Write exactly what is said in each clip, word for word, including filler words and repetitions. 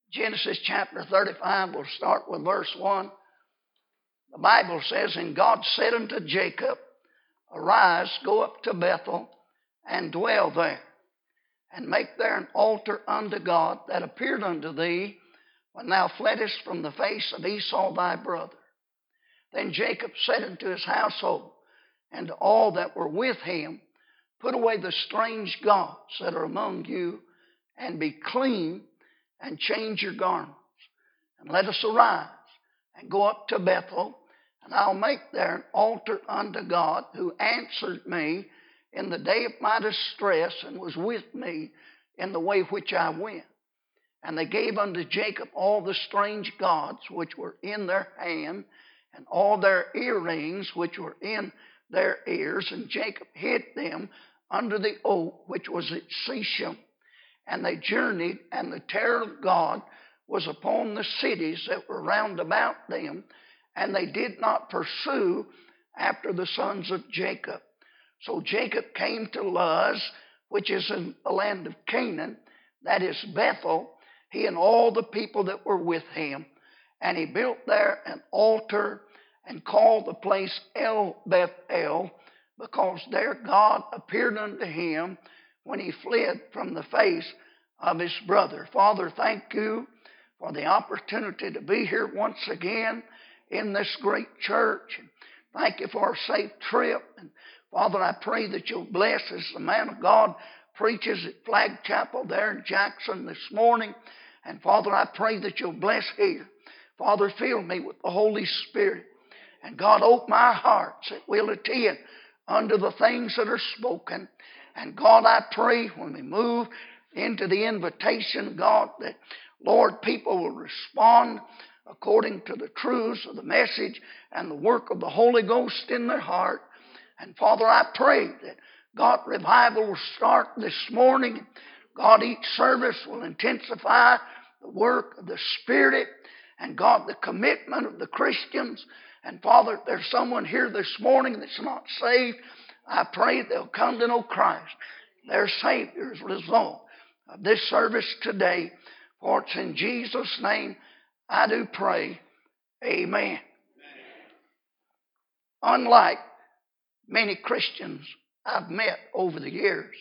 Genesis chapter thirty-five, we'll start with verse one. The Bible says, And God said unto Jacob, Arise, go up to Bethel, and dwell there, and make there an altar unto God that appeared unto thee when thou fleddest from the face of Esau thy brother. Then Jacob said unto his household, and to all that were with him, Put away the strange gods that are among you, and be clean, and change your garments. And let us arise, and go up to Bethel, and I'll make there an altar unto God, who answered me in the day of my distress, and was with me in the way which I went. And they gave unto Jacob all the strange gods which were in their hand, and all their earrings which were in their ears, and Jacob hid them under the oak which was at Shechem. And they journeyed, and the terror of God was upon the cities that were round about them, and they did not pursue after the sons of Jacob. So Jacob came to Luz, which is in the land of Canaan, that is Bethel, he and all the people that were with him. And he built there an altar, and called the place El Bethel, because there God appeared unto him when he fled from the face of his brother. Father, thank you for the opportunity to be here once again in this great church. Thank you for a safe trip. And Father, I pray that you'll bless as the man of God preaches at Flag Chapel there in Jackson this morning. And Father, I pray that you'll bless here. Father, fill me with the Holy Spirit. And God, open my hearts that we'll attend unto the things that are spoken. And God, I pray when we move into the invitation, God, that, Lord, people will respond according to the truths of the message and the work of the Holy Ghost in their heart. And Father, I pray that, God, revival will start this morning. God, each service will intensify the work of the Spirit and, God, the commitment of the Christians. And Father, if there's someone here this morning that's not saved, I pray they'll come to know Christ, their Savior, as a result of this service today. For it's in Jesus' name I do pray. Amen. Amen. Unlike many Christians I've met over the years,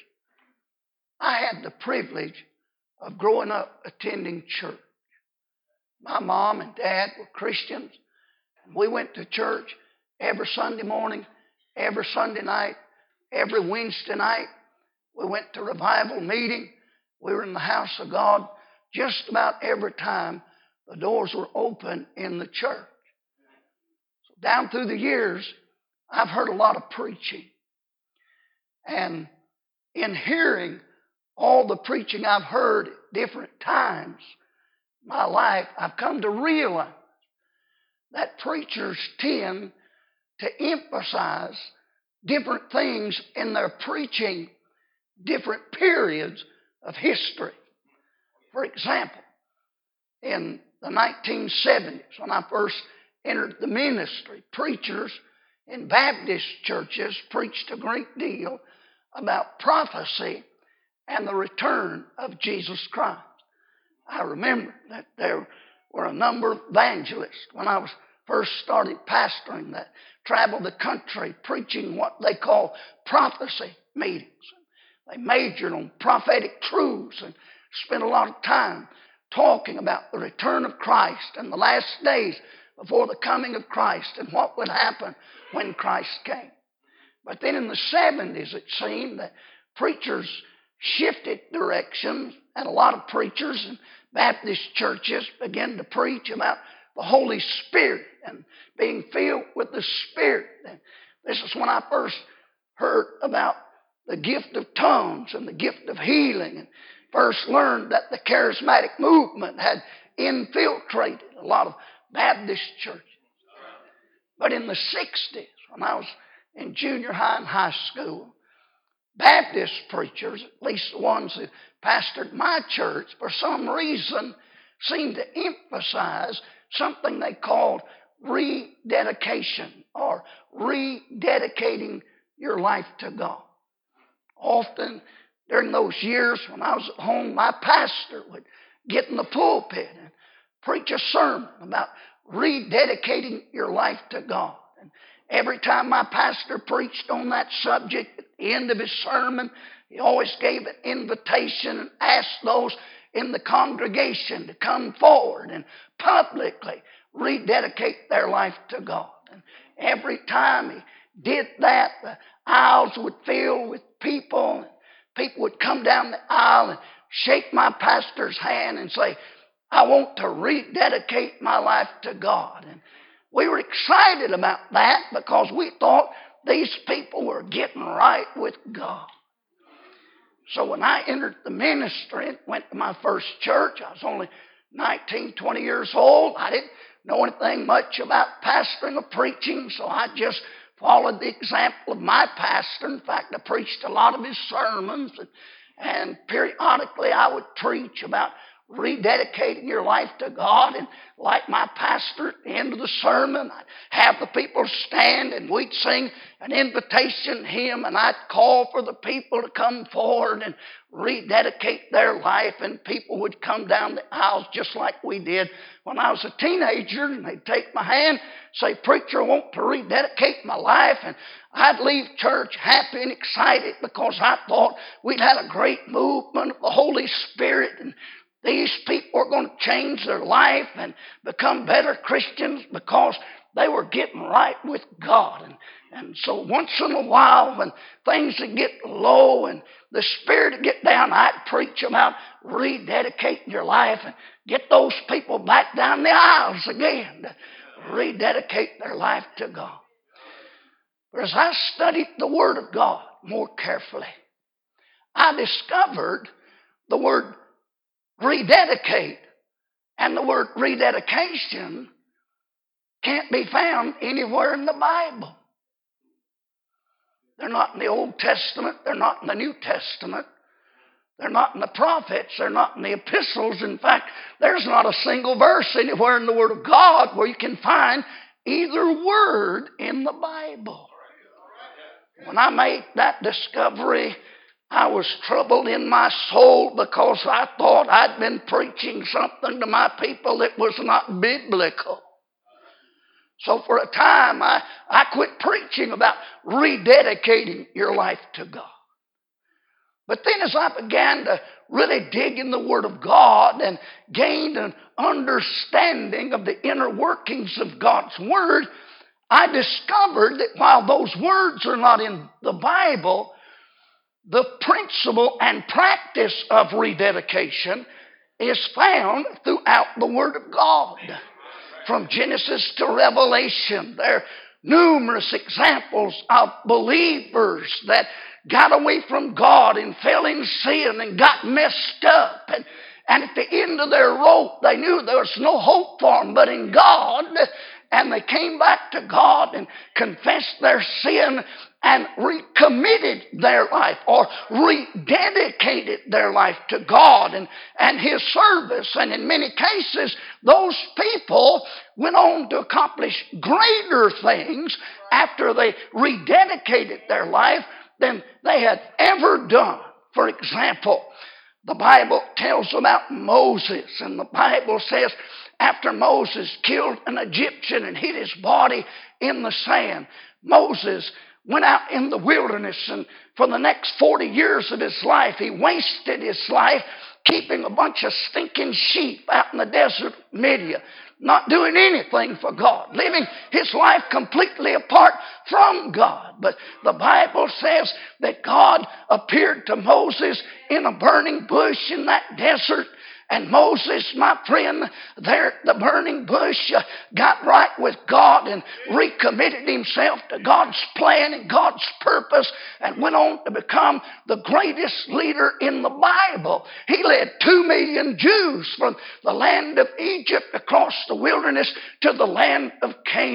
I had the privilege of growing up attending church. My mom and dad were Christians. We went to church every Sunday morning, every Sunday night, every Wednesday night. We went to revival meeting. We were in the house of God just about every time the doors were open in the church. So down through the years, I've heard a lot of preaching. And in hearing all the preaching I've heard at different times in my life, I've come to realize that preachers tend to emphasize different things in their preaching, different periods of history. For example, in the nineteen seventies, when I first entered the ministry, preachers in Baptist churches preached a great deal about prophecy and the return of Jesus Christ. I remember that there were a number of evangelists when I was first started pastoring that traveled the country preaching what they call prophecy meetings. They majored on prophetic truths and spent a lot of time talking about the return of Christ and the last days before the coming of Christ and what would happen when Christ came. But then in the seventies, it seemed that preachers shifted directions, and a lot of preachers in Baptist churches began to preach about the Holy Spirit and being filled with the Spirit. And this is when I first heard about the gift of tongues and the gift of healing, and first learned that the charismatic movement had infiltrated a lot of Baptist churches. But in the sixties, when I was in junior high and high school, Baptist preachers, at least the ones who pastored my church, for some reason seemed to emphasize something they called rededication or rededicating your life to God. Often during those years when I was at home, my pastor would get in the pulpit and preach a sermon about rededicating your life to God. And every time my pastor preached on that subject, at the end of his sermon, he always gave an invitation and asked those in the congregation to come forward and publicly rededicate their life to God. And every time he did that, the aisles would fill with people, and people would come down the aisle and shake my pastor's hand and say, I want to rededicate my life to God. And we were excited about that because we thought these people were getting right with God. So when I entered the ministry and went to my first church, I was only nineteen, twenty years old. I didn't know anything much about pastoring or preaching, so I just followed the example of my pastor. In fact, I preached a lot of his sermons, and, and periodically I would preach about rededicating your life to God. And like my pastor, at the end of the sermon, I'd have the people stand and we'd sing an invitation hymn, and I'd call for the people to come forward and rededicate their life, and people would come down the aisles just like we did when I was a teenager, and they'd take my hand, say, preacher, I want to rededicate my life, and I'd leave church happy and excited because I thought we'd had a great movement of the Holy Spirit, and these people are going to change their life and become better Christians because they were getting right with God. And, and so once in a while, when things would get low and the Spirit would get down, I'd preach about rededicating your life and get those people back down the aisles again to rededicate their life to God. But as I studied the Word of God more carefully, I discovered the word rededicate and the word rededication can't be found anywhere in the Bible. They're not in the Old Testament. They're not in the New Testament. They're not in the prophets. They're not in the epistles. In fact, there's not a single verse anywhere in the Word of God where you can find either word in the Bible. When I made that discovery, I was troubled in my soul because I thought I'd been preaching something to my people that was not biblical. So for a time, I, I quit preaching about rededicating your life to God. But then as I began to really dig in the Word of God and gained an understanding of the inner workings of God's Word, I discovered that while those words are not in the Bible, the principle and practice of rededication is found throughout the Word of God. From Genesis to Revelation, there are numerous examples of believers that got away from God and fell in sin and got messed up. And, and at the end of their rope, they knew there was no hope for them but in God. And they came back to God and confessed their sin and recommitted their life or rededicated their life to God and, and His service. And in many cases, those people went on to accomplish greater things after they rededicated their life than they had ever done. For example, the Bible tells about Moses, and the Bible says after Moses killed an Egyptian and hid his body in the sand, Moses went out in the wilderness, and for the next forty years of his life, he wasted his life keeping a bunch of stinking sheep out in the desert of Midian, not doing anything for God, living his life completely apart from God. But the Bible says that God appeared to Moses in a burning bush in that desert. And Moses, my friend, there at the burning bush, uh, got right with God and recommitted himself to God's plan and God's purpose and went on to become the greatest leader in the Bible. He led two million Jews from the land of Egypt across the wilderness to the land of Canaan.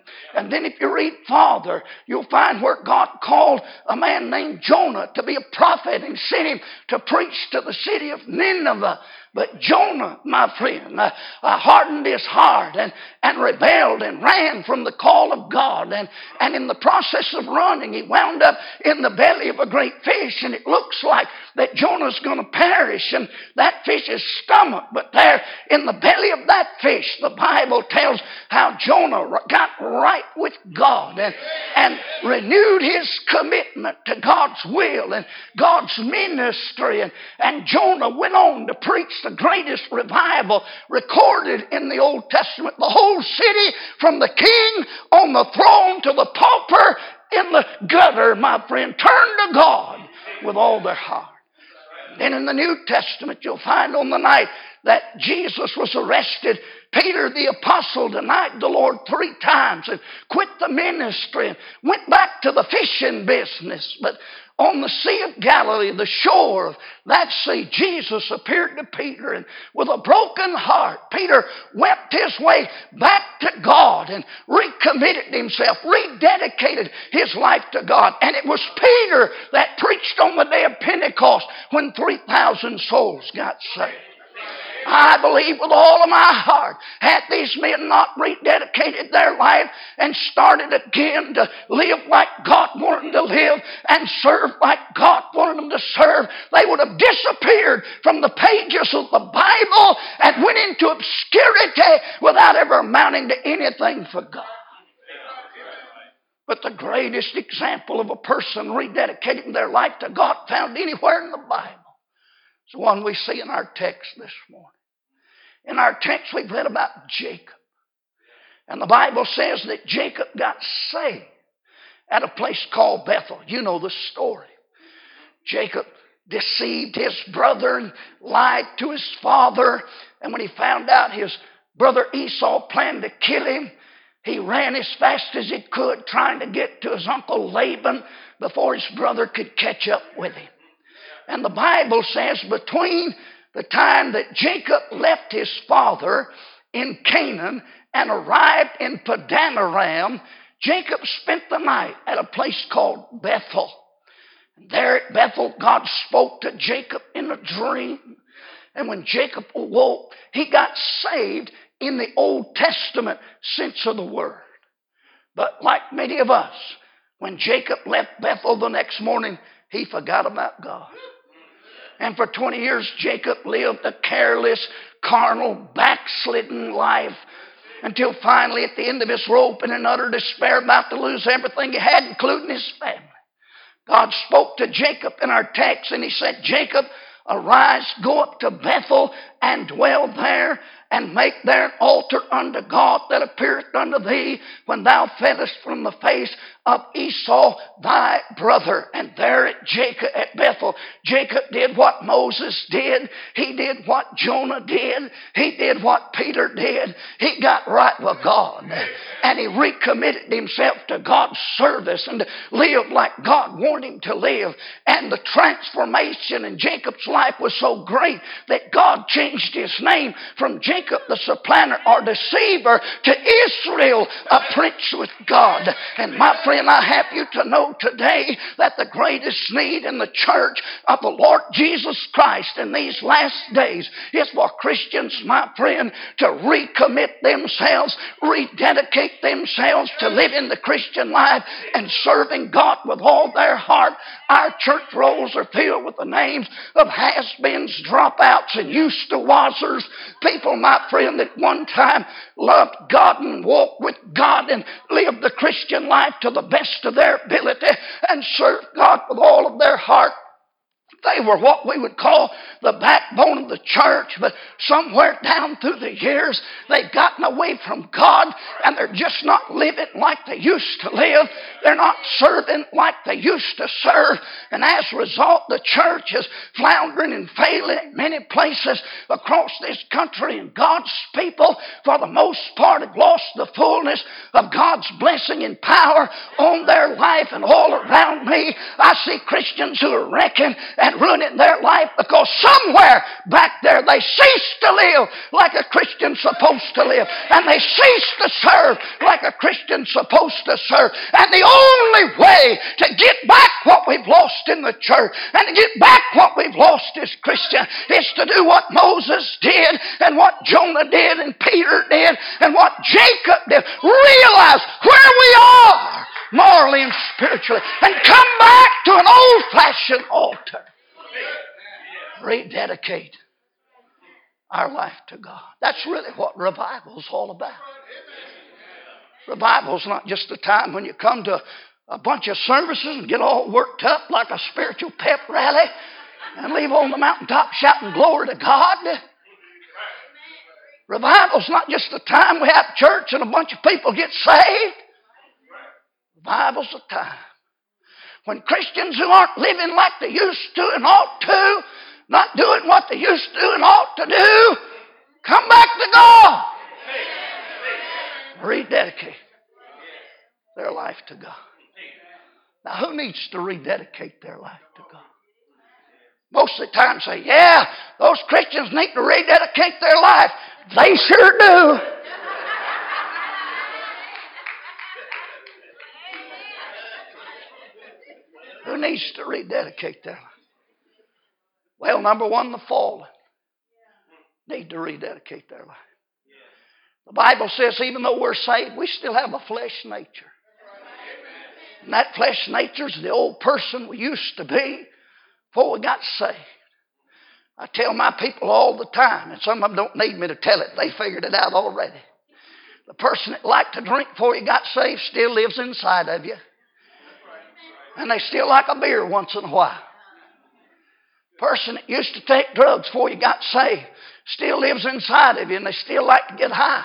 And then if you read farther, you'll find where God called a man named Jonah to be a prophet and sent him to preach to the city of Nineveh. But Jonah, my friend, uh, uh, hardened his heart and, and rebelled and ran from the call of God. And, and in the process of running, he wound up in the belly of a great fish. And it looks like that Jonah's going to perish in that fish's stomach. But there in the belly of that fish, the Bible tells how Jonah got right with God and, and renewed his commitment to God's will and God's ministry. And, and Jonah went on to preach the greatest revival recorded in the Old Testament. The whole city, from the king on the throne to the pauper in the gutter, my friend, turned to God with all their heart. Then in the New Testament, you'll find on the night that Jesus was arrested, Peter the apostle denied the Lord three times and quit the ministry and went back to the fishing business. But on the Sea of Galilee, the shore of that sea, Jesus appeared to Peter, and with a broken heart, Peter wept his way back to God and recommitted himself, rededicated his life to God. And it was Peter that preached on the day of Pentecost when three thousand souls got saved. I believe with all of my heart, had these men not rededicated their life and started again to live like God wanted them to live and serve like God wanted them to serve, they would have disappeared from the pages of the Bible and went into obscurity without ever amounting to anything for God. But the greatest example of a person rededicating their life to God found anywhere in the Bible is the one we see in our text this morning. In our text, we've read about Jacob. And the Bible says that Jacob got saved at a place called Bethel. You know the story. Jacob deceived his brother and lied to his father. And when he found out his brother Esau planned to kill him, he ran as fast as he could, trying to get to his uncle Laban before his brother could catch up with him. And the Bible says between the time that Jacob left his father in Canaan and arrived in Padanaram, Jacob spent the night at a place called Bethel. There at Bethel, God spoke to Jacob in a dream. And when Jacob awoke, he got saved in the Old Testament sense of the word. But like many of us, when Jacob left Bethel the next morning, he forgot about God. And for twenty years, Jacob lived a careless, carnal, backslidden life until finally at the end of his rope and in utter despair about to lose everything he had, including his family. God spoke to Jacob in our text and he said, Jacob, arise, go up to Bethel and dwell there and make there an altar unto God that appeareth unto thee when thou feddest from the face of Esau thy brother. And there at Jacob at Bethel, Jacob did what Moses did. He did what Jonah did. He did what Peter did. He got right with God. And he recommitted himself to God's service and to live like God wanted him to live. And the transformation in Jacob's life was so great that God changed his name from Jacob the supplanter or deceiver to Israel, a prince with God. And my friend, I have you to know today that the greatest need in the church of the Lord Jesus Christ in these last days is for Christians, my friend, to recommit themselves, rededicate themselves to living the Christian life and serving God with all their heart. Our church rolls are filled with the names of has-beens, dropouts, and used-to-wazers. People, my friend, that one time loved God and walked with God and lived the Christian life to the best of their ability and served God with all of their heart. They were what we would call the backbone of the church, but somewhere down through the years, they've gotten away from God and they're just not living like they used to live. They're not serving like they used to serve. And as a result, the church is floundering and failing in many places across this country. And God's people, for the most part, have lost the fullness of God's blessing and power on their life. And all around me, I see Christians who are wrecking and and ruining their life because somewhere back there they cease to live like a Christian's supposed to live. And they cease to serve like a Christian's supposed to serve. And the only way to get back what we've lost in the church and to get back what we've lost as Christians is to do what Moses did and what Jonah did and Peter did and what Jacob did. Realize where we are morally and spiritually and come back to an old-fashioned altar. Rededicate our life to God. That's really what revival is all about. Revival is not just the time when you come to a bunch of services and get all worked up like a spiritual pep rally and leave on the mountaintop shouting glory to God. Revival is not just the time we have church and a bunch of people get saved. Revival's the time when Christians who aren't living like they used to and ought to, not doing what they used to do and ought to do, come back to God. Rededicate their life to God. Now, who needs to rededicate their life to God? Most of the time say, yeah, those Christians need to rededicate their life. They sure do. Who needs to rededicate their life? Well, number one, the fallen need to rededicate their life. The Bible says even though we're saved, we still have a flesh nature. And that flesh nature is the old person we used to be before we got saved. I tell my people all the time, and some of them don't need me to tell it. They figured it out already. The person that liked to drink before you got saved still lives inside of you. And they still like a beer once in a while. The person that used to take drugs before you got saved still lives inside of you, and they still like to get high.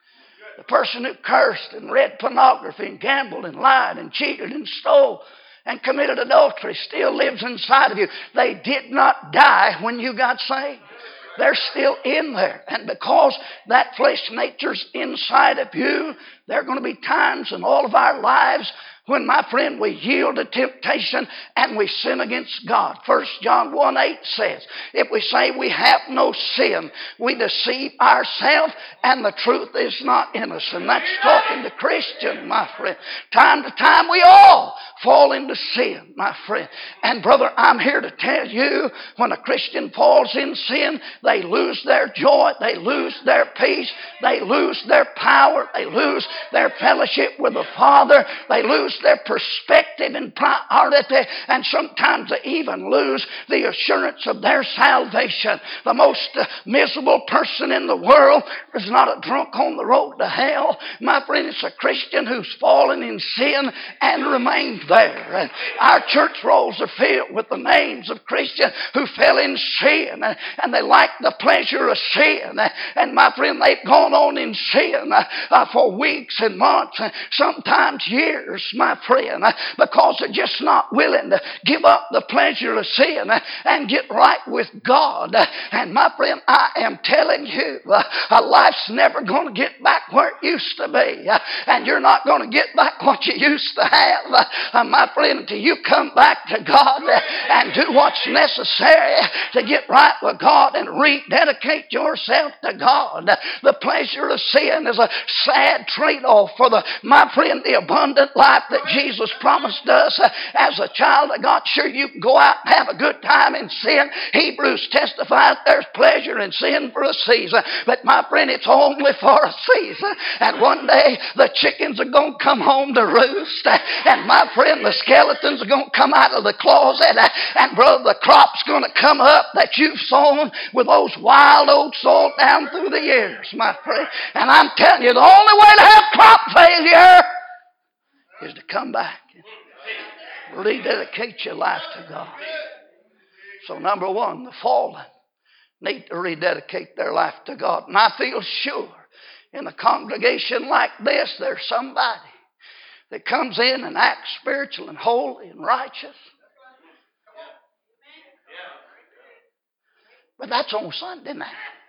The person who cursed and read pornography and gambled and lied and cheated and stole and committed adultery still lives inside of you. They did not die when you got saved. They're still in there. And because that flesh nature's inside of you, there are going to be times in all of our lives when, my friend, we yield to temptation and we sin against God. First John one eight says, if we say we have no sin, we deceive ourselves and the truth is not in us. And that's talking to Christians, my friend. Time to time we all fall into sin, my friend. And brother, I'm here to tell you, when a Christian falls in sin, they lose their joy, they lose their peace, they lose their power, they lose their fellowship with the Father, they lose their perspective and priority, and sometimes they even lose the assurance of their salvation. The most uh, miserable person in the world is not a drunk on the road to hell. My friend, it's a Christian who's fallen in sin and remained there. And our church rolls are filled with the names of Christians who fell in sin, and, and they like the pleasure of sin. And my friend, they've gone on in sin uh, uh, for weeks and months, and sometimes years, my friend, because they're just not willing to give up the pleasure of sin and get right with God. And my friend, I am telling you, uh, life's never going to get back where it used to be. Uh, and you're not going to get back what you used to have, uh, my friend, until you come back to God and do what's necessary to get right with God and rededicate yourself to God. The pleasure of sin is a sad trade-off for the, my friend, the abundant life that Jesus promised us uh, as a child of God. Sure, you can go out and have a good time in sin. Hebrews testifies there's pleasure in sin for a season. But my friend, it's only for a season. And one day the chickens are going to come home to roost. And my friend, the skeletons are going to come out of the closet. And brother, the crop's going to come up that you've sown with those wild oats all down through the years, my friend. And I'm telling you, the only way to have crop failure is to come back and rededicate your life to God. So number one, the fallen need to rededicate their life to God. And I feel sure in a congregation like this, there's somebody that comes in and acts spiritual and holy and righteous. But that's on Sunday night.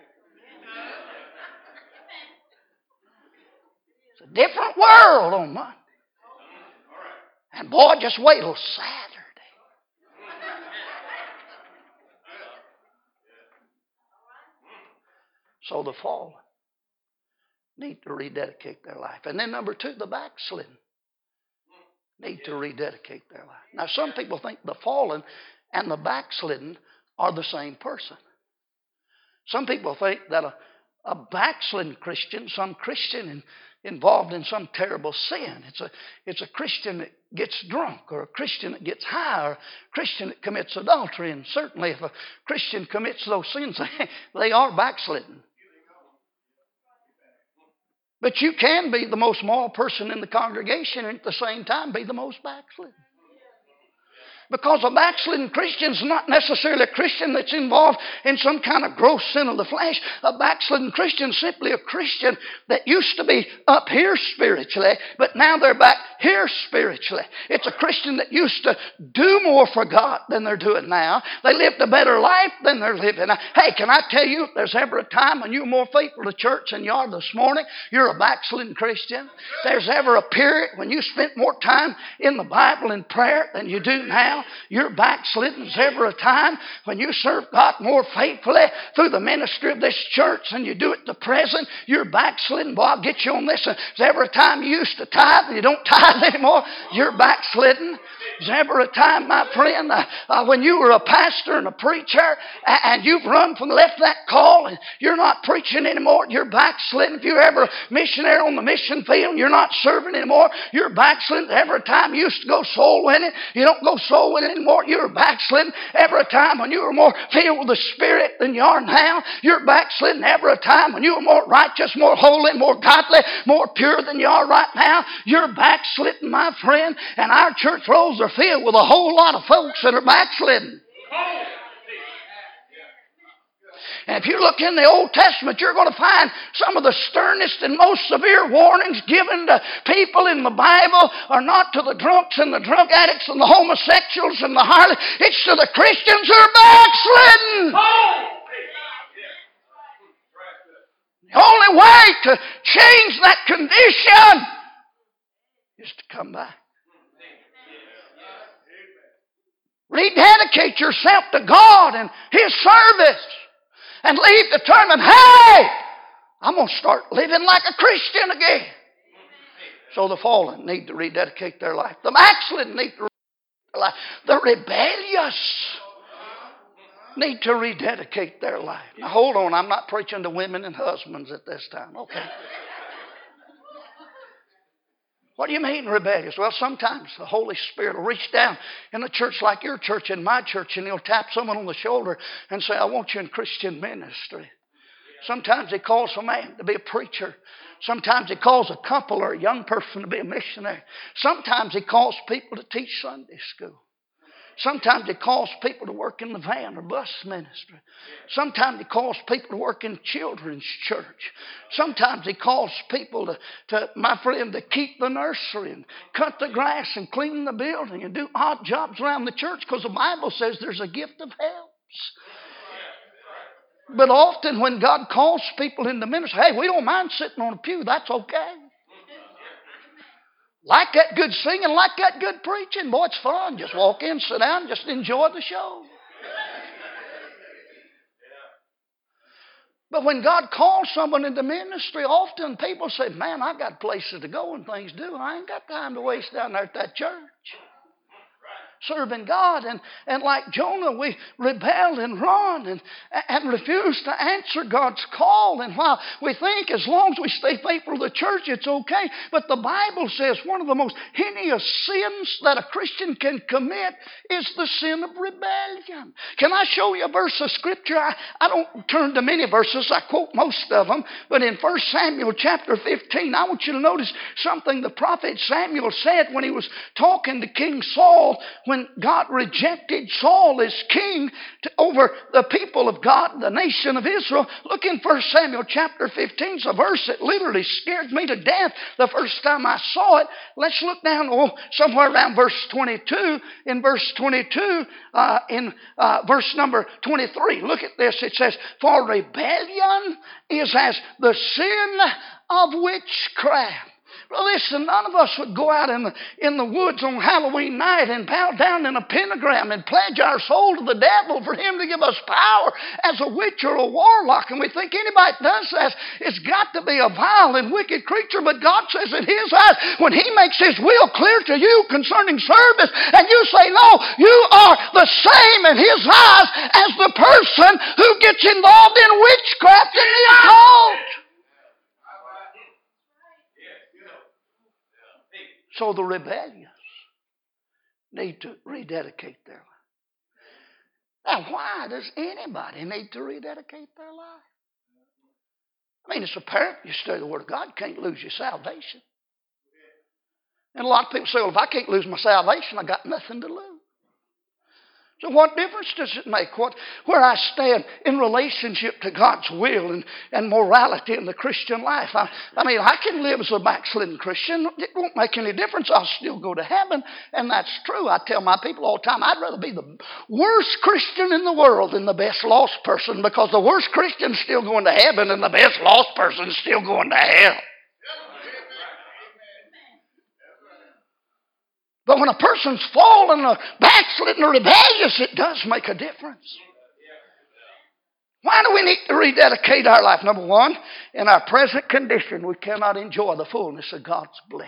It's a different world on Monday. And boy, just wait till Saturday. So the fallen need to rededicate their life. And then number two, the backslidden need to rededicate their life. Now some people think the fallen and the backslidden are the same person. Some people think that a, a backslidden Christian, some Christian in, involved in some terrible sin, it's a, it's a Christian that gets drunk, or a Christian that gets high, or a Christian that commits adultery. And certainly if a Christian commits those sins, they are backslidden. But you can be the most moral person in the congregation and at the same time be the most backslidden. Because a backslidden Christian is not necessarily a Christian that's involved in some kind of gross sin of the flesh. A backslidden Christian is simply a Christian that used to be up here spiritually, but now they're back here spiritually. It's a Christian that used to do more for God than they're doing now. They lived a better life than they're living now. Hey, can I tell you, if there's ever a time when you're more faithful to church than you are this morning, you're a backslidden Christian. If there's ever a period when you spent more time in the Bible and prayer than you do now, you're backslidden. Is ever a time when you serve God more faithfully through the ministry of this church than you do at the present? You're backslidden. Boy, I'll get you on this. Is ever a time you used to tithe and you don't tithe anymore? You're backslidden. Is ever a time, my friend, uh, uh, when you were a pastor and a preacher and, and you've run from left that call and you're not preaching anymore? You're backslidden. If you're ever a missionary on the mission field and you're not serving anymore, you're backslidden. Every time you used to go soul winning, you don't go soul winning anymore. You're backslidden. Every time when you were more filled with the Spirit than you are now, you're backslidden. Every time when you were more righteous, more holy, more godly, more pure than you are right now, you're backslidden, my friend. And our church rolls are filled with a whole lot of folks that are backslidden. And if you look in the Old Testament, you're going to find some of the sternest and most severe warnings given to people in the Bible are not to the drunks and the drug addicts and the homosexuals and the harlots. It's to the Christians who are backslidden. The only way to change that condition is to come back. Rededicate yourself to God and His service. And leave determined, hey, I'm going to start living like a Christian again. So the fallen need to rededicate their life. The backslidden need to rededicate their life. The rebellious need to rededicate their life. Now hold on, I'm not preaching to women and husbands at this time. Okay. What do you mean rebellious? Well, sometimes the Holy Spirit will reach down in a church like your church and my church, and He'll tap someone on the shoulder and say, I want you in Christian ministry. Sometimes He calls a man to be a preacher. Sometimes He calls a couple or a young person to be a missionary. Sometimes He calls people to teach Sunday school. Sometimes He calls people to work in the van or bus ministry. Sometimes He calls people to work in children's church. Sometimes He calls people to, to, my friend, to keep the nursery and cut the grass and clean the building and do odd jobs around the church, because the Bible says there's a gift of helps. But often when God calls people into ministry, hey, we don't mind sitting on a pew. That's okay. Like that good singing, like that good preaching. Boy, it's fun. Just walk in, sit down, just enjoy the show. But when God calls someone into ministry, often people say, man, I've got places to go and things to do. I ain't got time to waste down there at that church. Serving God. And, and like Jonah, we rebelled and run and, and refused to answer God's call. And while we think as long as we stay faithful to the church, it's okay. But the Bible says one of the most heinous sins that a Christian can commit is the sin of rebellion. Can I show you a verse of Scripture? I, I don't turn to many verses. I quote most of them. But in First Samuel chapter fifteen, I want you to notice something the prophet Samuel said when he was talking to King Saul, when God rejected Saul as king to, over the people of God, the nation of Israel. Look in First Samuel chapter fifteen. It's a verse that literally scared me to death the first time I saw it. Let's look down oh, somewhere around verse twenty-two. In verse twenty-two, uh, in uh, verse number twenty-three, look at this. It says, for rebellion is as the sin of witchcraft. Well, listen, none of us would go out in the, in the woods on Halloween night and bow down in a pentagram and pledge our soul to the devil for him to give us power as a witch or a warlock. And we think anybody that does that, it's got to be a vile and wicked creature. But God says in His eyes, when He makes His will clear to you concerning service, and you say, no, you are the same in His eyes as the person who gets involved in witchcraft and the occult. So the rebellious need to rededicate their life. Now, why does anybody need to rededicate their life? I mean, it's apparent you study the Word of God, you can't lose your salvation. And a lot of people say, well, if I can't lose my salvation, I got nothing to lose. So what difference does it make what, where I stand in relationship to God's will and, and morality in the Christian life? I, I mean, I can live as a backslidden Christian. It won't make any difference. I'll still go to heaven. And that's true. I tell my people all the time, I'd rather be the worst Christian in the world than the best lost person, because the worst Christian's still going to heaven and the best lost person's still going to hell. But when a person's fallen or backslidden or rebellious, it does make a difference. Why do we need to rededicate our life? Number one, in our present condition, we cannot enjoy the fullness of God's blessing.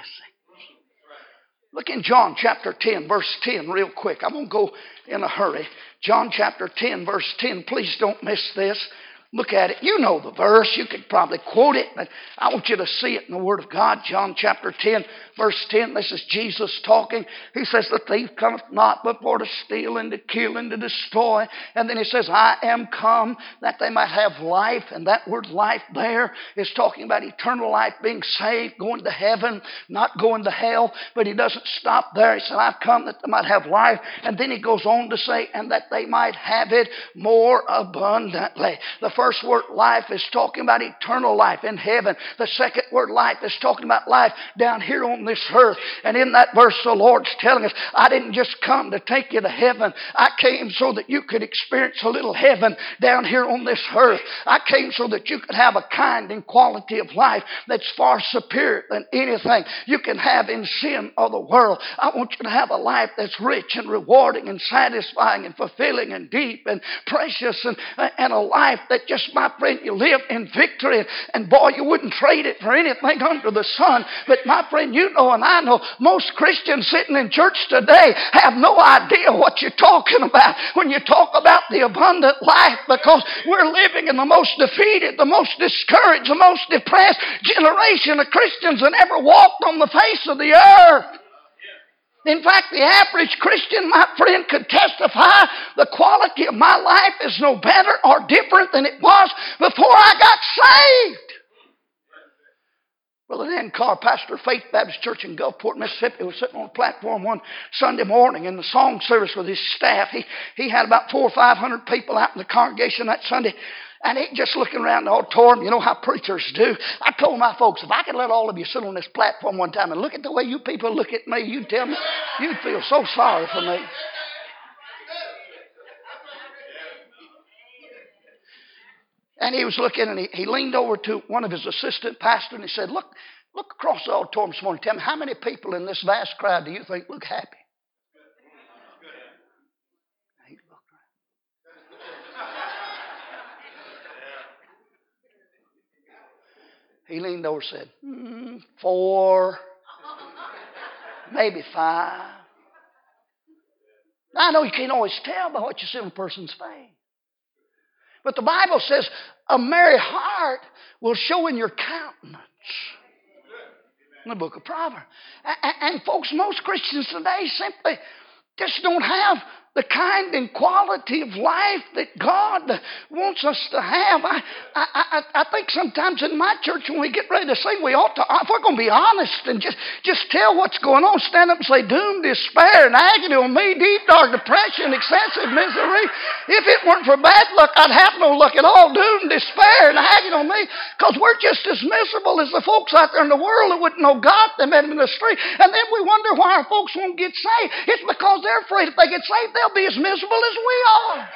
Look in John chapter ten, verse ten, real quick. I won't go in a hurry. John chapter ten, verse ten. Please don't miss this. Look at it. You know the verse. You could probably quote it, but I want you to see it in the Word of God. John chapter ten, verse ten. This is Jesus talking. He says, the thief cometh not but for to steal and to kill and to destroy. And then He says, I am come that they might have life. And that word life there is talking about eternal life, being saved, going to heaven, not going to hell. But He doesn't stop there. He said, I've come that they might have life. And then He goes on to say, and that they might have it more abundantly. The first word life is talking about eternal life in heaven. The second word life is talking about life down here on this earth. And in that verse the Lord's telling us, I didn't just come to take you to heaven. I came so that you could experience a little heaven down here on this earth. I came so that you could have a kind and quality of life that's far superior than anything you can have in sin or the world. I want you to have a life that's rich and rewarding and satisfying and fulfilling and deep and precious, and, and a life that just, my friend, you live in victory. And boy, you wouldn't trade it for anything under the sun. But my friend, you know and I know most Christians sitting in church today have no idea what you're talking about when you talk about the abundant life, because we're living in the most defeated, the most discouraged, the most depressed generation of Christians that ever walked on the face of the earth. In fact, the average Christian, my friend, could testify the quality of my life is no better or different than it was before I got saved. Brother Dan Carr, pastor of Faith Baptist Church in Gulfport, Mississippi, was sitting on a platform one Sunday morning in the song service with his staff. He, he had about four or five hundred people out in the congregation that Sunday. And he just looking around the auditorium, you know how preachers do. I told my folks, if I could let all of you sit on this platform one time and look at the way you people look at me, you'd tell me, you'd feel so sorry for me. And he was looking, and he, he leaned over to one of his assistant pastors, and he said, look, look across the auditorium this morning. Tell me, how many people in this vast crowd do you think look happy? He looked around. He leaned over and said, mm, four, maybe five. Now, I know you can't always tell by what you see on a person's face. But the Bible says a merry heart will show in your countenance. In the book of Proverbs. And, and folks, most Christians today simply just don't have the kind and quality of life that God wants us to have. I, I, I, I think sometimes in my church when we get ready to sing, we ought to, if we're going to be honest and just, just tell what's going on, stand up and say, doom, despair, and agony on me, deep, dark depression, excessive misery. If it weren't for bad luck, I'd have no luck at all. Doom, despair, and agony on me, because we're just as miserable as the folks out there in the world that wouldn't know God. They met him in the street. And then we wonder why our folks won't get saved. It's because they're afraid if they get saved, they'll be as miserable as we are.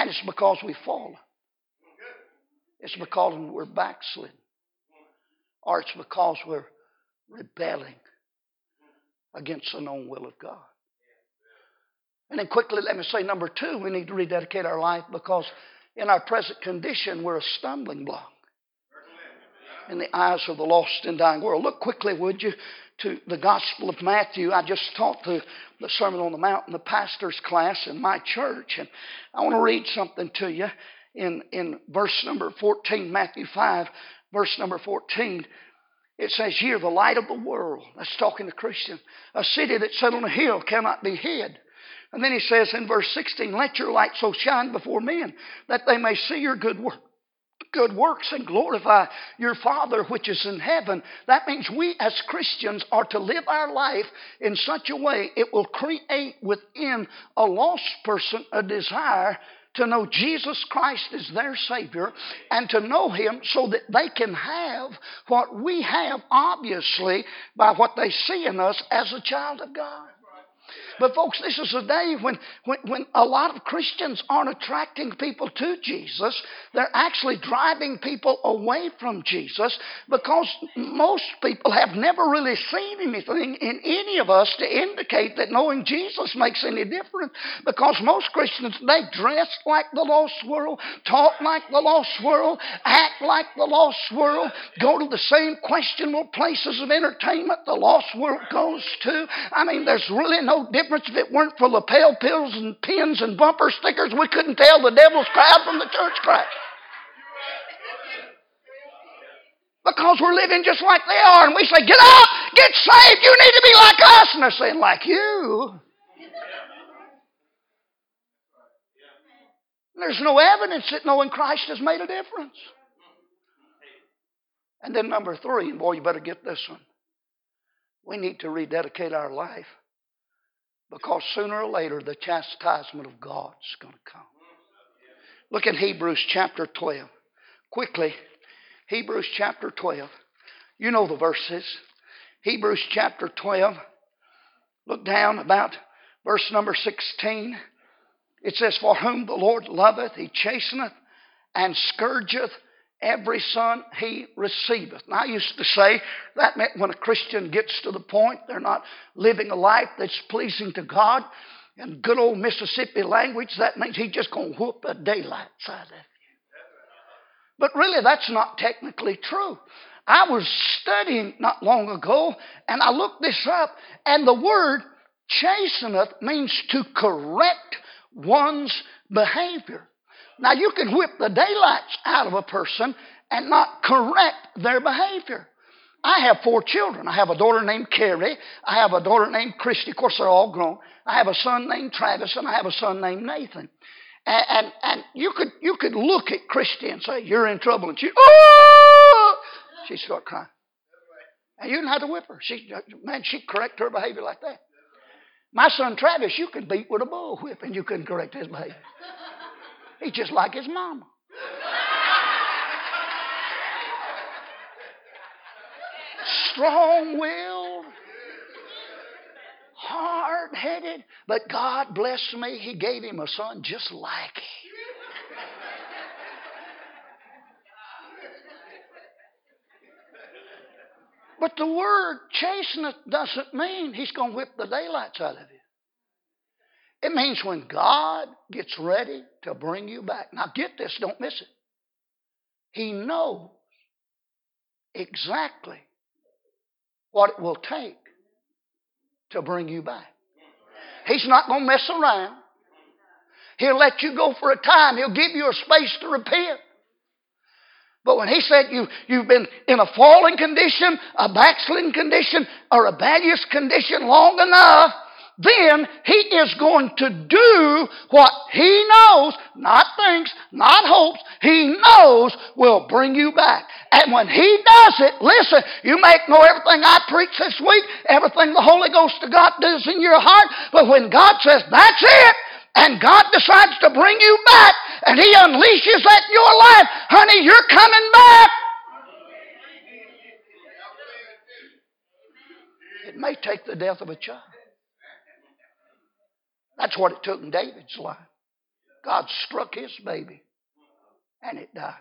And it's because we've fallen. It's because we're backslidden. Or it's because we're rebelling against the known will of God. And then quickly let me say number two, we need to rededicate our life because in our present condition we're a stumbling block in the eyes of the lost and dying world. Look quickly, would you, to the Gospel of Matthew. I just taught the, the Sermon on the Mount in the pastor's class in my church. And I want to read something to you in, in verse number fourteen, Matthew five, verse number fourteen. It says, "Ye are the light of the world." That's talking to Christians. "A city that's set on a hill cannot be hid." And then he says in verse sixteen, "Let your light so shine before men that they may see your good work. good works and glorify your Father which is in heaven." That means we as Christians are to live our life in such a way it will create within a lost person a desire to know Jesus Christ is their Savior and to know Him so that they can have what we have, obviously, by what they see in us as a child of God. But folks, this is a day when, when, when a lot of Christians aren't attracting people to Jesus. They're actually driving people away from Jesus because most people have never really seen anything in any of us to indicate that knowing Jesus makes any difference. Because most Christians, they dress like the lost world, talk like the lost world, act like the lost world, go to the same questionable places of entertainment the lost world goes to. I mean, there's really no difference. If it weren't for lapel pills and pins and bumper stickers, we couldn't tell the devil's crowd from the church crowd. Because we're living just like they are. And we say, "Get up, get saved, you need to be like us." And they're saying, "Like you?" There's no evidence that knowing Christ has made a difference. And then number three, and boy, you better get this one. We need to rededicate our life. Because sooner or later, the chastisement of God's going to come. Look at Hebrews chapter twelve. Quickly, Hebrews chapter twelve. You know the verses. Hebrews chapter twelve. Look down about verse number sixteen. It says, "For whom the Lord loveth, He chasteneth and scourgeth every son He receiveth." Now, I used to say that meant when a Christian gets to the point they're not living a life that's pleasing to God. In good old Mississippi language, that means He's just going to whoop the daylights out of you. But really, that's not technically true. I was studying not long ago, and I looked this up, and the word chasteneth means to correct one's behavior. Now, you can whip the daylights out of a person and not correct their behavior. I have four children. I have a daughter named Carrie. I have a daughter named Christy. Of course, they're all grown. I have a son named Travis, and I have a son named Nathan. And, and, and you could you could look at Christy and say, "You're in trouble." And she, "Oh!" She'd start crying. And you didn't have to whip her. She, man, she'd correct her behavior like that. My son Travis, you could beat with a bullwhip, and you couldn't correct his behavior. He's just like his mama. Strong-willed, hard-headed. But God blessed me. He gave him a son just like him. But the word chasteneth doesn't mean He's going to whip the daylights out of you. It means when God gets ready to bring you back. Now get this, don't miss it. He knows exactly what it will take to bring you back. He's not going to mess around. He'll let you go for a time. He'll give you a space to repent. But when He said you, you've been in a falling condition, a backsliding condition, or a rebellious condition long enough, then He is going to do what He knows, not thinks, not hopes, He knows will bring you back. And when He does it, listen, you may know everything I preach this week, everything the Holy Ghost of God does in your heart, but when God says, "That's it," and God decides to bring you back, and He unleashes that in your life, honey, you're coming back. It may take the death of a child. That's what it took in David's life. God struck his baby and it died.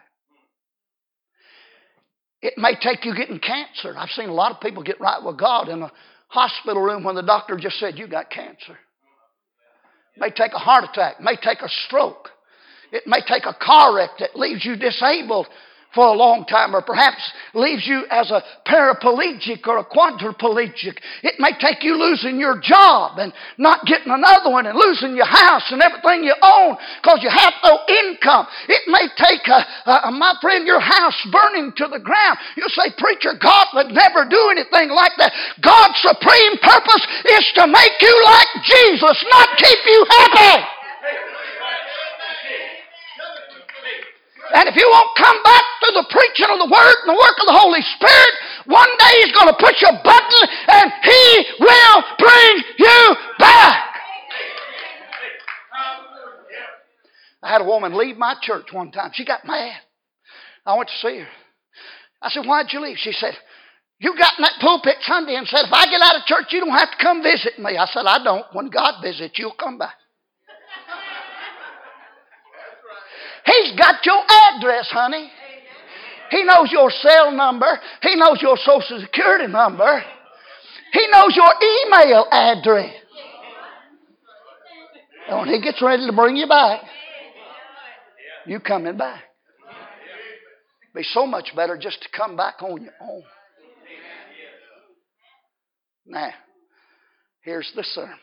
It may take you getting cancer. I've seen a lot of people get right with God in a hospital room when the doctor just said, you got cancer. It may take a heart attack. It may take a stroke. It may take a car wreck that leaves you disabled for a long time, or perhaps leaves you as a paraplegic or a quadriplegic. It may take you losing your job and not getting another one and losing your house and everything you own because you have no income. It may take, a, a, my friend, your house burning to the ground. You say, preacher, God would never do anything like that. God's supreme purpose is to make you like Jesus, not keep you happy. And if you won't come back to the preaching of the Word and the work of the Holy Spirit, one day He's going to push a button and He will bring you back. I had a woman leave my church one time. She got mad. I went to see her. I said, why'd you leave? She said, you got in that pulpit Sunday and said, if I get out of church, you don't have to come visit me. I said, I don't. When God visits, you'll come back. He's got your address, honey. He knows your cell number. He knows your social security number. He knows your email address. And when He gets ready to bring you back, you coming back. It'd be so much better just to come back on your own. Now, here's the sermon.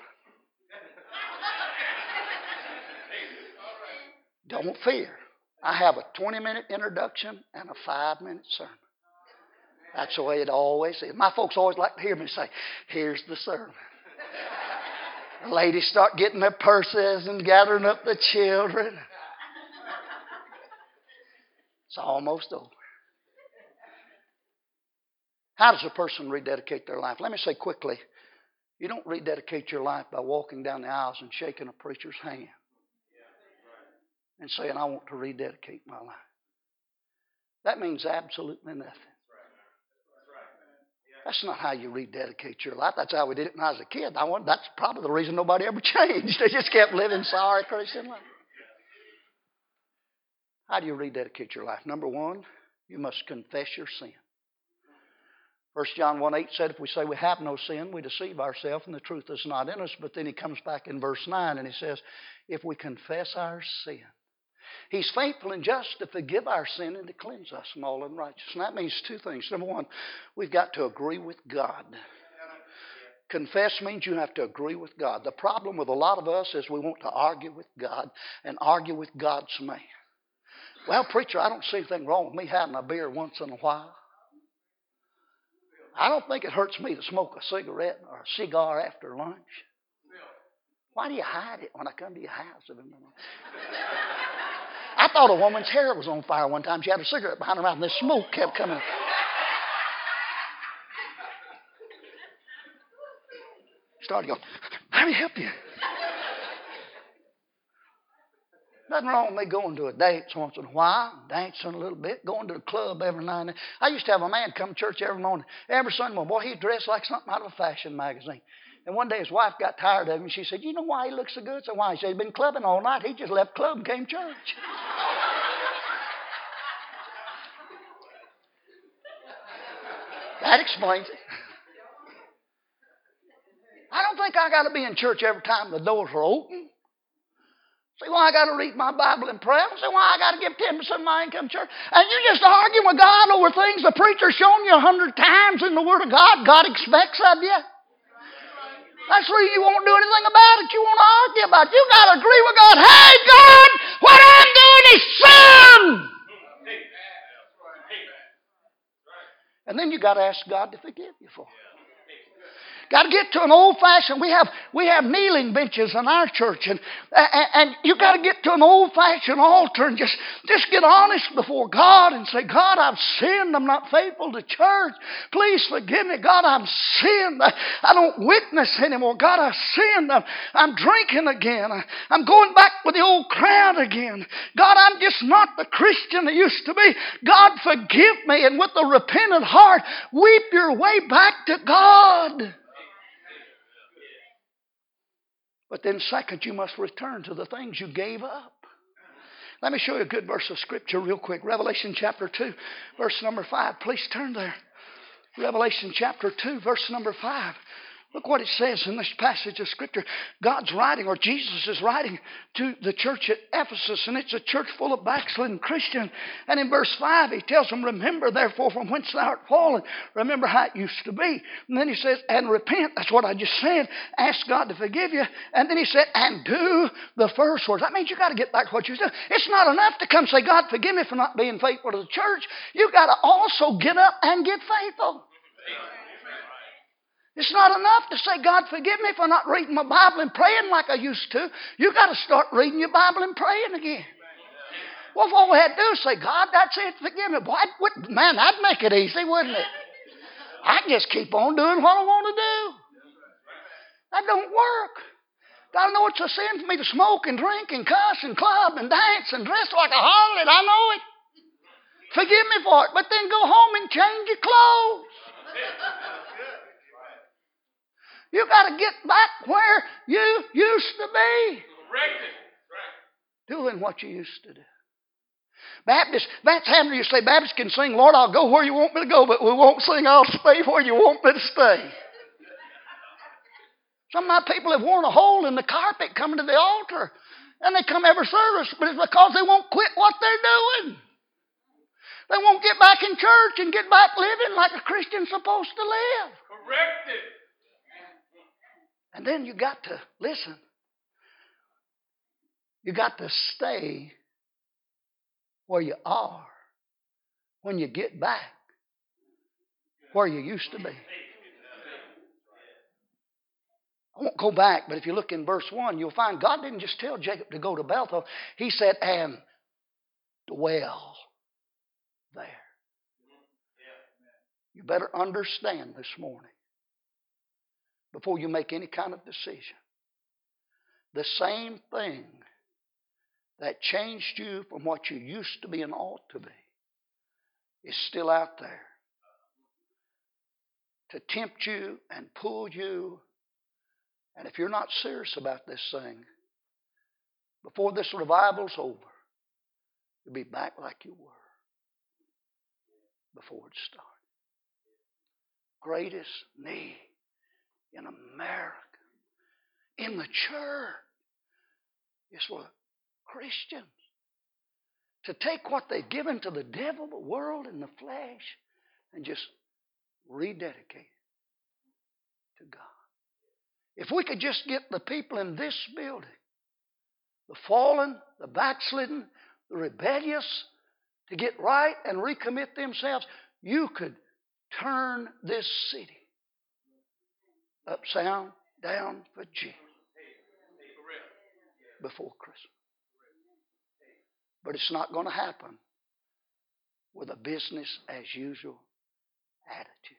Don't fear. I have a twenty-minute introduction and a five-minute sermon. That's the way it always is. My folks always like to hear me say, here's the sermon. The ladies start getting their purses and gathering up the children. It's almost over. How does a person rededicate their life? Let me say quickly, you don't rededicate your life by walking down the aisles and shaking a preacher's hand and saying, I want to rededicate my life. That means absolutely nothing. That's not how you rededicate your life. That's how we did it when I was a kid. I want, that's probably the reason nobody ever changed. They just kept living sorry Christian life. How do you rededicate your life? Number one, you must confess your sin. First John one eight said, if we say we have no sin, we deceive ourselves and the truth is not in us. But then he comes back in verse nine and he says, if we confess our sin, He's faithful and just to forgive our sin and to cleanse us from all unrighteousness. And that means two things. Number one, we've got to agree with God. Confess means you have to agree with God. The problem with a lot of us is we want to argue with God and argue with God's man. Well, preacher, I don't see anything wrong with me having a beer once in a while. I don't think it hurts me to smoke a cigarette or a cigar after lunch. Why do you hide it when I come to your house? I thought a woman's hair was on fire one time. She had a cigarette behind her mouth and the smoke kept coming. Started going, let me help you. Nothing wrong with me going to a dance once in a while, dancing a little bit, going to the club every now and then. I used to have a man come to church every morning, every Sunday morning. Boy, he dressed like something out of a fashion magazine. And one day his wife got tired of him. She said, you know why he looks so good? I said, why? He said, he's been clubbing all night. He just left club and came to church. That explains it. I don't think I got to be in church every time the doors are open. See why I got to read my Bible and pray? See why I got to give ten percent of my income to church? And you're just arguing with God over things the preacher's shown you a hundred times in the Word of God. God expects of you. That's where you won't do anything about it. You won't argue about it. You got to agree with God. Hey, God, what I'm doing is sin. And then you got to ask God to forgive you for it. Got to get to an old-fashioned, we have we have kneeling benches in our church, and, and, and you got to get to an old-fashioned altar and just, just get honest before God and say, God, I've sinned. I'm not faithful to church. Please forgive me. God, I've sinned. I, I don't witness anymore. God, I've sinned. I'm, I'm drinking again. I, I'm going back with the old crowd again. God, I'm just not the Christian I used to be. God, forgive me. And with a repentant heart, weep your way back to God. But then second, you must return to the things you gave up. Let me show you a good verse of Scripture real quick. Revelation chapter two, verse number five. Please turn there. Revelation chapter two, verse number five. Look what it says in this passage of Scripture. God's writing, or Jesus is writing to the church at Ephesus, and it's a church full of backslidden Christians. And in verse five, he tells them, remember therefore from whence thou art fallen. Remember how it used to be. And then he says, and repent. That's what I just said. Ask God to forgive you. And then he said, and do the first works. That means you got to get back to what you do. It's not enough to come say, God, forgive me for not being faithful to the church. You've got to also get up and get faithful. It's not enough to say, God, forgive me for not reading my Bible and praying like I used to. You've got to start reading your Bible and praying again. Well, if all we had to do is say, God, that's it, forgive me. Boy, what, man, that'd make it easy, wouldn't it? I can just keep on doing what I want to do. That don't work. God, I know it's a sin for me to smoke and drink and cuss and club and dance and dress like a harlot. I know it. Forgive me for it. But then go home and change your clothes. You got to get back where you used to be. Doing what you used to do. Baptists, that's happening. You say, Baptists can sing, Lord, I'll go where you want me to go, but we won't sing, I'll stay where you want me to stay. Some of my people have worn a hole in the carpet coming to the altar, and they come every service, but it's because they won't quit what they're doing. They won't get back in church and get back living like a Christian's supposed to live. Corrected. And then you got to, listen, you got to stay where you are when you get back where you used to be. I won't go back, but if you look in verse one, you'll find God didn't just tell Jacob to go to Bethel. He said, and dwell there. You better understand this morning, before you make any kind of decision, the same thing that changed you from what you used to be and ought to be is still out there to tempt you and pull you. And if you're not serious about this thing, before this revival's over, you'll be back like you were before it started. Greatest need in America, in the church, is for Christians to take what they've given to the devil, the world, and the flesh, and just rededicate it to God. If we could just get the people in this building, the fallen, the backslidden, the rebellious, to get right and recommit themselves, you could turn this city upside down for Jesus before Christmas. But it's not going to happen with a business as usual attitude.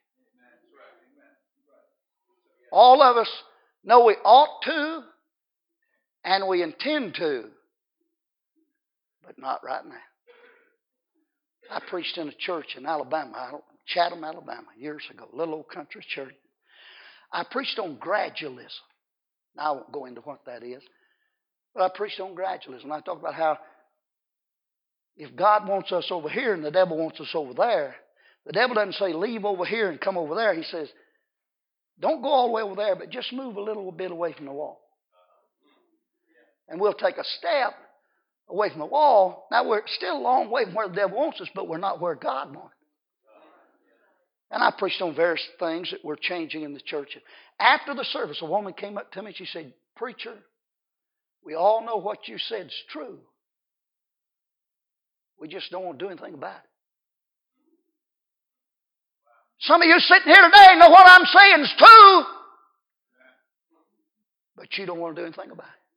All of us know we ought to and we intend to, but not right now. I preached in a church in Alabama, Chatham, Alabama, years ago, a little old country church. I preached on gradualism. Now, I won't go into what that is, but I preached on gradualism. I talked about how if God wants us over here and the devil wants us over there, the devil doesn't say leave over here and come over there. He says, don't go all the way over there, but just move a little bit away from the wall. And we'll take a step away from the wall. Now, we're still a long way from where the devil wants us, but we're not where God wants. And I preached on various things that were changing in the church. After the service, a woman came up to me and she said, Preacher, we all know what you said is true. We just don't want to do anything about it. Some of you sitting here today know what I'm saying is true, but you don't want to do anything about it.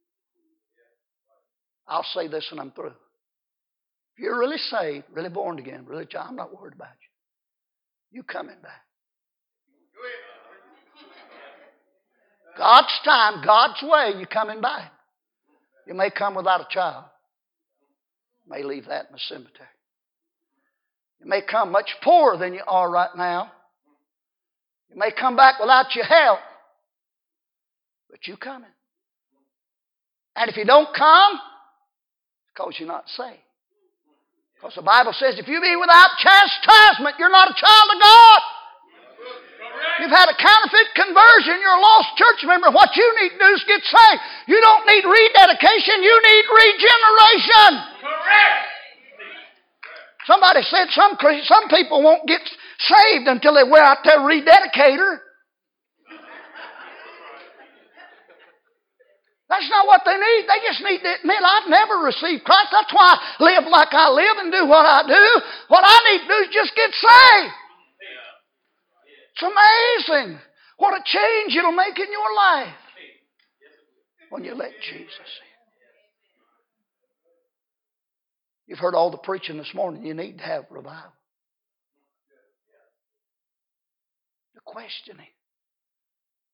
I'll say this and I'm through. If you're really saved, really born again, really child, I'm not worried about you. You coming back. God's time, God's way, you coming back. You may come without a child. You may leave that in the cemetery. You may come much poorer than you are right now. You may come back without your help. But you coming. And if you don't come, Because you're not saved. Because the Bible says if you be without chastisement, you're not a child of God. You've had a counterfeit conversion. You're a lost church member. What you need to do is get saved. You don't need rededication. You need regeneration. Correct. Somebody said some some people won't get saved until they wear out their rededicator. That's not what they need. They just need to admit, I've never received Christ. That's why I live like I live and do what I do. What I need to do is just get saved. It's amazing what a change it'll make in your life when you let Jesus in. You've heard all the preaching this morning. You need to have revival. The questioning.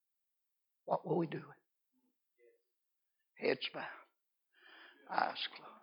What will we do? Heads bowed, eyes closed.